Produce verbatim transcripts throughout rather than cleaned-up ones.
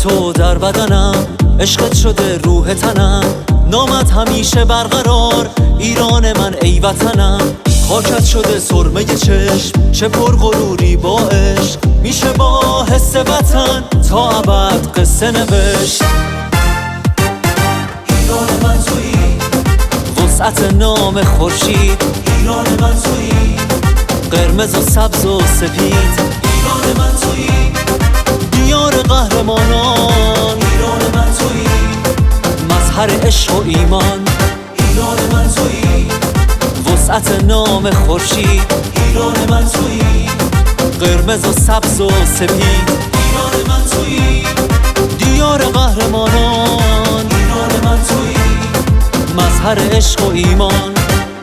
تو در بدنم، عشقت شده روح تنم، نامت همیشه برقرار، ایران من ای وطنم. خاکت شده سرمه چشم، چه پرغروری با عشق، میشه با حس وطن تا ابد قصه نوشت. ایران من تویی، وسعت نام خورشید، ایران من تویی، قرمز و سبز و سپید، ایران من تویی، دیار قهرمانان، ایران من تویی، مظهر عشق و ایمان، ایران من تویی، وسعت نام خورشید، ایران من تویی، قرمز و سبز و سپید، ایران من تویی، دیار قهرمانان، ایران من تویی، مظهر عشق و ایمان.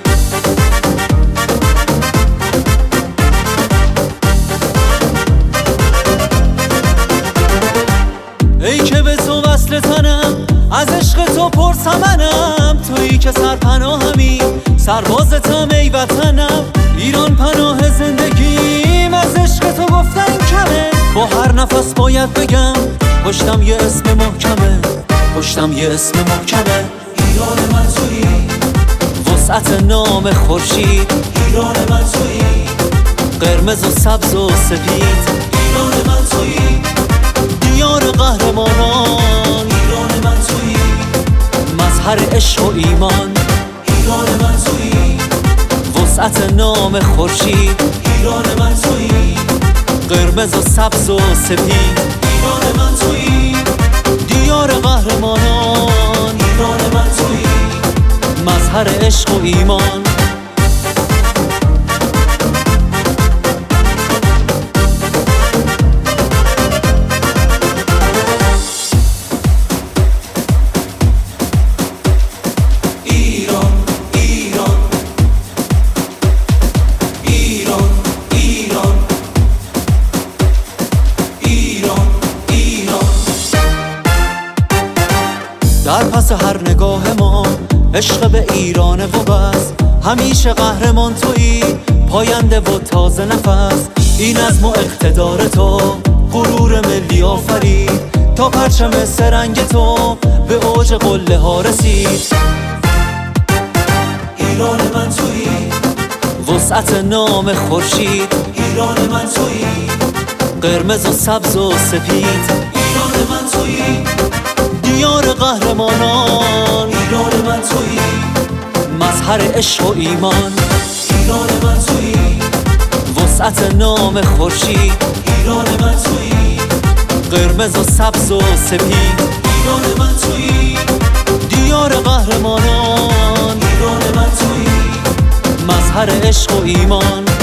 ای که به تو وصل تنم، از عشق تو پرثمنم، تویی که سرپناهمی، سربازتم ای وطنم. ایران پناه زندگیم، از عشق تو گفتن کمه، با هر نفس باید بگم پشتم یه اسم محکمه، پشتم یه اسم محکمه. ایران من تویی، وسعت نام خورشید، ایران من تویی، قرمز و سبز و سپید، ایران من تویی، دیار قهرمانان، ایران من تویی، مظهر عشق و ایمان، ایران من تویی، وسعت نام خورشید، ایران من تویی، قرمز و سبز و سپید، ایران من تویی، دیار قهرمانان، ایران من تویی، مظهر عشق و ایمان. ایران ایران ایران ایران ایران ایران در پس هر نگاه ما عشق به ایرانه و بس، همیشه قهرمان تویی، پاینده و تازه نفس. این عزم و اقتدار تو غرور ملی آفرید، تا پرچم سرنگ تو به اوج قله ها رسید. ایران من تویی، وسعت نام خورشید، ایران من تویی، قرمز و سبز و سپید، ایران من تویی، دیار قهرمانان، ایران من تویی، مظهر عشق و ایمان، ایران من تویی، وسعت نام خورشید، ایران من تویی، قرمز و سبز و سپید، ایران من تویی، دیار قهرمانان، ایران من تویی، مظهر عشق و ایمان.